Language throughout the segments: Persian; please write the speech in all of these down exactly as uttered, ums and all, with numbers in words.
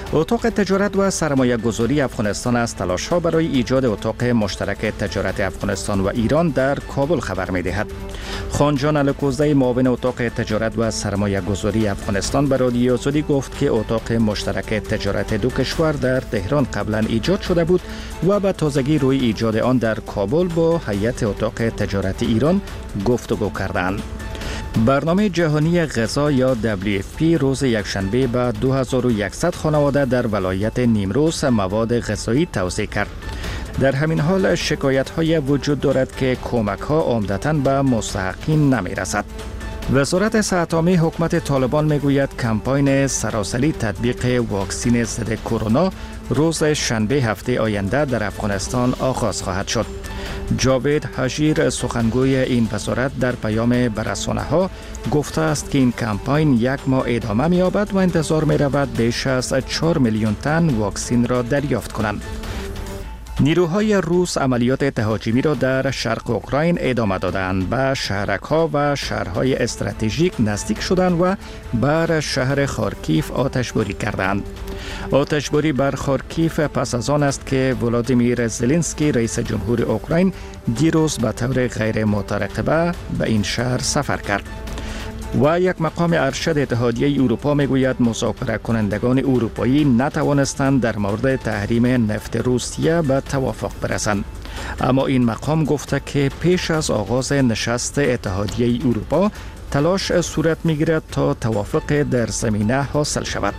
اتاق تجارت و سرمایه گذاری افغانستان از تلاش‌ها برای ایجاد اتاق مشترک تجارت افغانستان و ایران در کابل خبر می‌دهد. خانجان الکوزی معاون اتاق تجارت و سرمایه گذاری افغانستان به رادیو آزادی گفت که اتاق مشترک تجارت دو کشور در تهران قبلا ایجاد شده بود و به تازگی روی ایجاد آن در کابل با هیئت اتاق تجارت ایران گفتگو کردند. برنامه جهانی غذا یا دبلیو اف پی روز یکشنبه به دو هزار و صد خانواده در ولایت نیمروز مواد غذایی توزیع کرد. در همین حال شکایت‌های وجود دارد که کمک‌ها عمدتاً به مستحقین نمی‌رسد. وزارت صحت عامه حکومت طالبان میگوید کمپاین سراسری تطبیق واکسن ضد کرونا روز شنبه هفته آینده در افغانستان آغاز خواهد شد. جاوید حجیر سخنگوی این وزارت در پیام به رسانه‌ها گفته است که این کمپاین یک ماه ادامه می‌یابد و انتظار می‌رود بیش از چهار میلیون تن واکسن را دریافت کنند. نیروهای روس عملیات تهاجمی را در شرق اوکراین ادامه دادند. به شهرک‌ها و شهرهای استراتژیک نزدیک شدند و بر شهر خارکیف آتشباری کردند. آتشباری بر خارکیف پس از آن است که ولادیمیر زلنسکی رئیس جمهور اوکراین دیروز به طور غیر مترقبه به این شهر سفر کرد. و یک مقام ارشد اتحادیه اروپا میگوید مذاکره کنندگان اروپایی نتوانستند در مورد تحریم نفت روسیه به توافق برسند. اما این مقام گفته که پیش از آغاز نشست اتحادیه اروپا تلاش صورت میگیرد تا توافق در زمینه حاصل شود.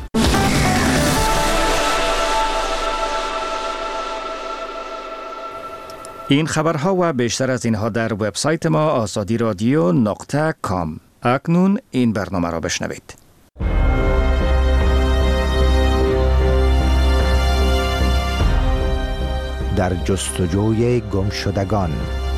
این خبرها و بیشتر از اینها در وبسایت ما آزادی رادیو نقطه کام. اکنون این برنامه را بشنوید. در جستجوی گمشدگان.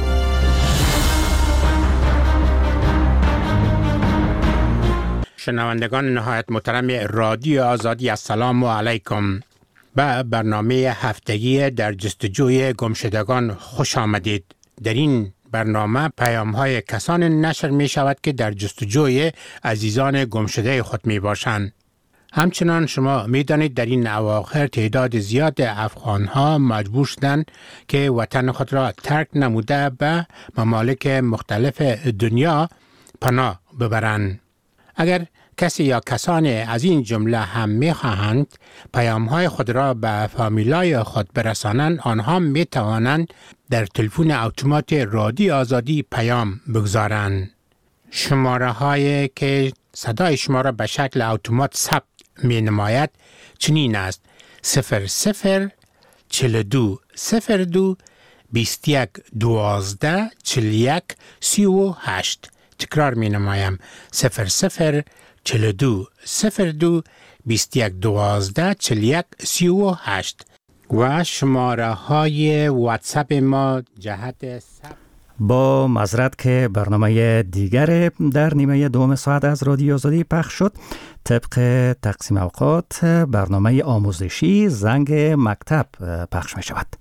شنوندگان نهایت محترم رادیو آزادی، السلام علیکم. به برنامه هفتگی در جستجوی گمشدگان خوش آمدید. در این برنامه پیام‌های کسان نشر می شود که در جستجوی عزیزان گمشده خود می باشند. همچنان شما می دانید در این اواخر تعداد زیاد افغان‌ها مجبور شدند که وطن خود را ترک نموده به ممالک مختلف دنیا پناه ببرند. اگر کسی یا کسان از این جمله هم می خواهند پیام‌های خود را به فامیلای خود برسانند، آنها می توانند در تلفن اتومات رادیو آزادی پیام بگذارند. شماره هایی که صدای شما را به شکل اتومات ثبت می نماید چنین است: صفر صفر چهل دو صفر دو بیست یک دوازده چهل یک سی و هشت. تکرار می نمایم: صفر صفر چهل دو صفر دو بیست یک دوازده چهل یک سی و هشت. و شماره های واتساپ ما جهت سب... با معذرت که برنامه دیگر در نیمه دوم ساعت از رادیو آزادی پخش شد. طبق تقسیم اوقات برنامه آموزشی زنگ مکتب پخش می شود.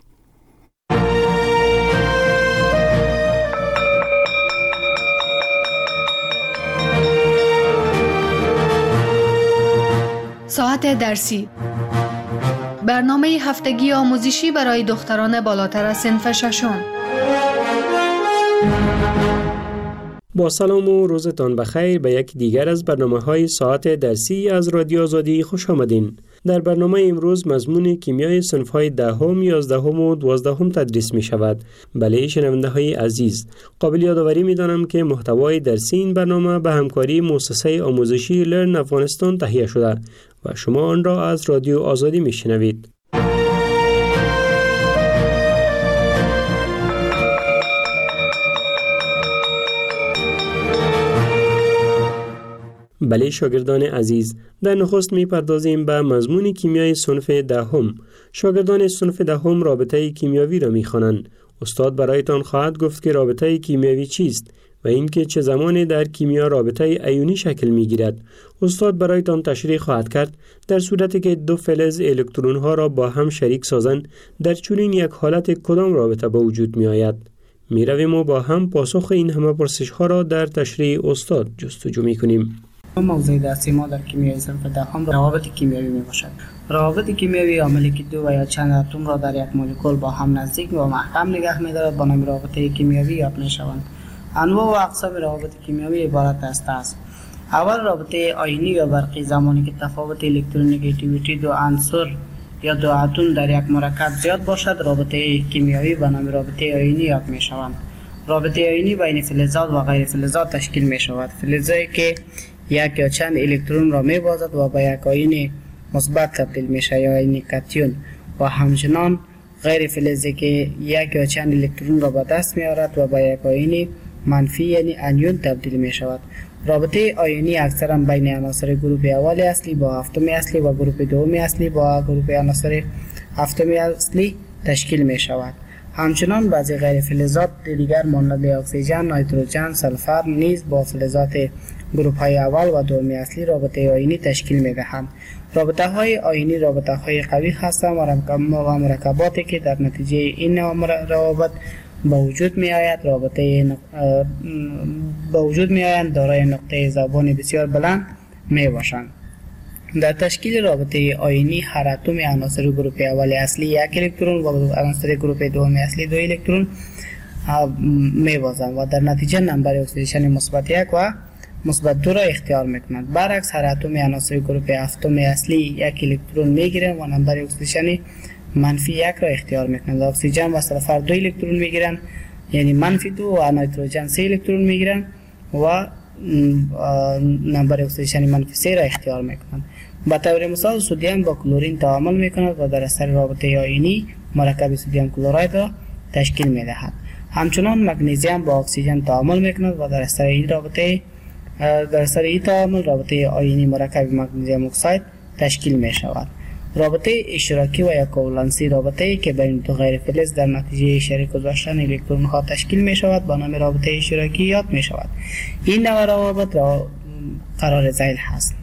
ساعت درسی، برنامه هفتگی آموزشی برای دختران بالاتر از صنف ششم. با سلام و روزتان بخیر به یک دیگر از برنامه‌های ساعت درسی از رادیو آزادی خوش آمدین. در برنامه امروز مضمون کیمیای صنف‌های دهم، یازدهم و دوازدهم تدریس می شود. بله شنونده‌های عزیز، قابل یادآوری می‌دانم که محتوای درسی این برنامه به همکاری مؤسسه آموزشی لرن افغانستان تهیه شده و شما آن را از رادیو آزادی می‌شنوید. بله شاگردان عزیز، در نخست می‌پردازیم به مضمون کیمیای صنف دهم. شاگردان صنف دهم رابطه کیمیاوی را می‌خوانند. استاد برایتان خواهد گفت که رابطه کیمیاوی چیست و اینکه چه زمانی در کیمیا رابطه ایونی شکل می‌گیرد. استاد برایتان تشریح خواهد کرد در صورتی که دو فلز الکترون‌ها را با هم شریک سازند، در چنین یک حالت کدام رابطه به وجود می‌آید. می‌رویم و با هم پاسخ این همه پرسش‌ها را در تشریح استاد جستجو می‌کنیم. موضوع درسی ما در کیمیای صنف دهم روابط کیمیایی می باشد. روابط کیمیایی عاملی که دو و یا چند اتم را در یک مولکول با هم نزدیک و محکم نگه می‌دارد به نام رابطه کیمیایی یاد می‌شوند. انواع و اقسام روابط کیمیایی عبارت است از: اول رابطه آیونی یا برقی، زمانی که تفاوت الکترونگیتیویتی دو عنصر یا دو اتم در یک مرکب زیاد باشد رابطه کیمیایی به نام رابطه آیونی یاد می‌شوند. رابطه آیونی بین فلزات و غیر فلزات تشکیل می‌شود. فلزی که یک یا چند الکترون را می‌بازد و به یک آیون مثبت تبدیل میشه یا یعنی کاتیون، و همچنان غیر فلزی که یک یا چند الکترون را به دست می‌آورد و به یک آیون منفی یعنی انیون تبدیل می‌شود. رابطه آیونی اکثرا بین عناصر گروه اول اصلی با هفتم اصلی و گروه دوم اصلی با گروه عناصر هفتم اصلی تشکیل می‌شود. همچنان بعضی غیر فلزات دیگر مانند اکسیژن، نیتروژن، سلفر نیز با فلزات گروه های اول و دوم اصلی رابطه آیونی تشکیل می‌دهند. رابطه های آیونی رابطه های قوی هستند و مرکباتی که در نتیجه این روابط به وجود می آید رابطه نق... به وجود می آیند دارای نقطه ذوبان بسیار بلند می باشند. در تشکیل رابطه آیونی هر اتم عناصر گروه اول اصلی یک الکترون و عناصر گروه دوم اصلی دو الکترون می بازند و در نتیجه نمبر اکسیدیشن مثبت یک و مثبت دو را اختیار میکنند. برعکس هر اتم عناصر گروه هفتم اصلی یک الکترون میگیرند و نمبر اکسیدیشن منفی یک را اختیار میکنند. اکسیژن و سلفر دو الکترون میگیرند یعنی منفی دو، و نیتروژن سه الکترون میگیرند و نمبر اکسیدیشن منفی سه را اختیار میکنند. به طور مثال سدیم با کلورین تعامل میکند و در اثر رابطه آیونی مرکب سدیم کلراید را تشکیل میدهد. همچنان مگنیزیم با اکسیژن تعامل میکند و در اثر این رابطه در اثر این تعامل رابطه آیونی مرکب مگنیزیم اکساید تشکیل می شود. رابطه اشتراکی و یا کوولنسی رابطه‌ای که بین دو غیر فلز در نتیجه شریک گذاشتن الکترون ها تشکیل می شود با نام رابطه اشتراکی یاد می شود. این نوع روابط را قرار ذیل هست.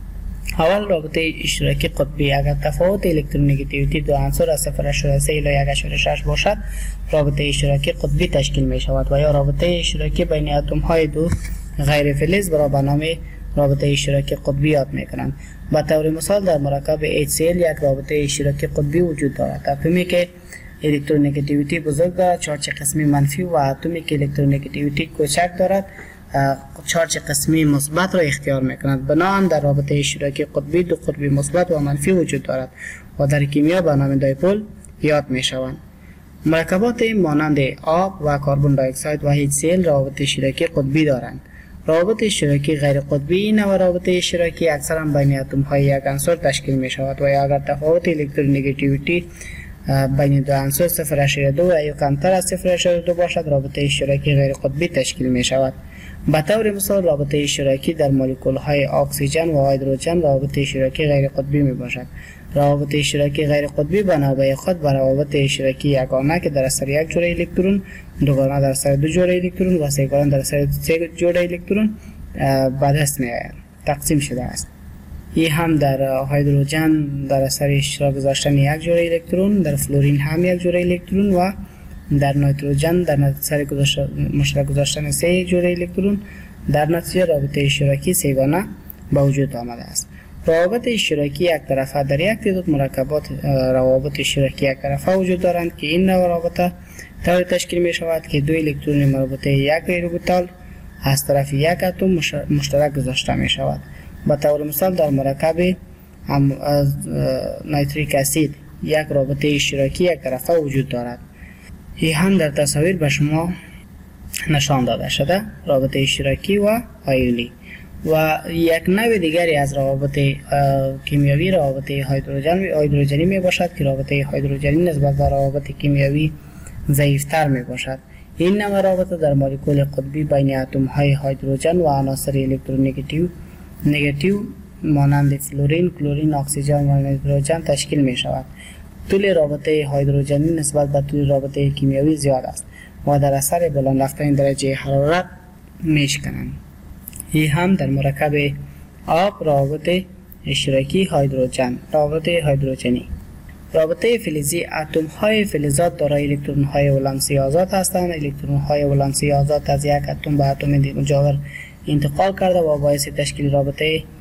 اول رابطه اشتراکی قطبی، اگر تفاوت الکترونگیتیویتی دو عنصر از صفر اشاره سه الی یک اشاره شش باشد رابطه اشتراکی قطبی تشکیل می شود. و یا رابطه اشتراکی بین اتم های دو غیر فلز را به نام رابطه اشتراکی قطبی یاد میکنند. به طور مثال در مرکب اچ سی ال یک رابطه اشتراکی قطبی وجود دارد. اتمی که الکترونگیتیویتی بزرگ دارد چارج قسمی منفی و اتمی که الکترونگیتیویتی کوچک دارد چارج قسمی مثبت را اختیار میکنند. بنابراین در رابطه اشتراکی قطبی دو قطبی مثبت و منفی وجود دارد و در کیمیا به نام دایپول یاد میشوند. مرکبات مانند آب و کربن دی اکساید و اچ سی ال روابط اشتراکی قطبی دارند. روابط اشتراکی غیر قطبی این نوع رابطه اشتراکی اکثرا بین اتم های یک عنصر تشکیل می شود و اگر تفاوت الکترونگیتیویتی بین دو عنصر صفر اشاره دو یا کمتر از صفر اشاره دو باشد رابطه اشتراکی غیر قطبی تشکیل می شود. به طور مثال رابطه اشتراکی در مولکول های اکسیژن و هیدروژن رابطه اشتراکی غیر قطبی می باشد. روابط اشتراکی غیر قطبی به نوبه خود بر روابط اشتراکی یگانه که در اثر یک جوړه الکترون، دوگانه در اثر دو جوړه الکترون و سه‌گانه در اثر سه جوړه الکترون به دست می‌آید تقسیم شده است. این هم در هیدروژن در اثر اشتراک گذاشتن یک جوړه الکترون، در فلورین هم یک جوړه الکترون و در نیتروژن در اثر مشترک گذاشتن سه جوړه الکترون در نتیجه رابطه اشتراکی سه‌گانه به وجود آمده است. روابط اشتراکی یک طرفه در یک تعداد مرکبات روابط اشتراکی یک طرفه وجود دارند که این نوع رابطه طوری تشکیل می شود که دو الکترون مربوطه یک اوربیتال از طرف یک اتم مشترک گذاشته می شود. به طور مثال در مرکب نیتریک اسید یک رابطه اشتراکی یک طرفه وجود دارد. این هم در تصاویر به شما نشان داده شده رابطه اشتراکی و آیونی. و یک نوع دیگری از روابط کیمیایی روابط هیدروژن هیدروژنی می باشد که رابطه هیدروژنی نسبت به روابط کیمیایی ضعیفتر می باشد. این نوع رابطه در مولکول قطبی بین اتم های هیدروژن و عناصر الکترونگیتیو نگاتیو مانند فلورین، کلورین، اکسیژن و نیتروژن تشکیل می شود. طول رابطه هیدروژنی نسبت به طول رابطه کیمیایی زیاد است و در اثر بلند رفتن درجه حرارت می شکنند. این هم در مرکب آب روابط اشتراکی هیدروژن روابط هیدروژنی. رابطه فلزی اتم های فلزات دارای الکترون های ولانسی آزاد هستند. الکترون های ولانسی آزاد از یک اتم به اتم مجاور انتقال کرده و باعث تشکیل رابطه